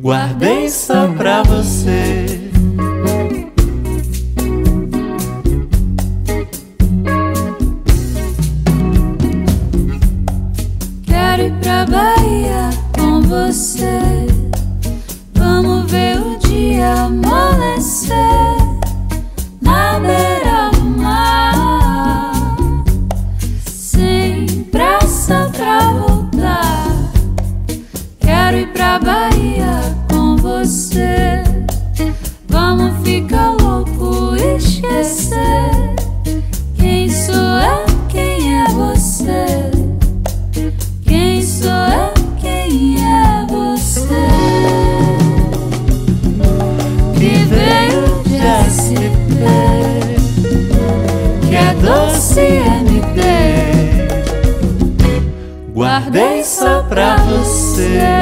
guardei só pra você. Quero ir pra Bahia com você. Vamos ver o dia amanhecer na beira do mar, sem pressa pra voltar. Quero ir pra Bahia com você. Vamos ficar louco e esquecer quem sou eu, quem é você. Quem sou eu, quem é você. Que veio de SP, que é doce MD, Guardei só pra você.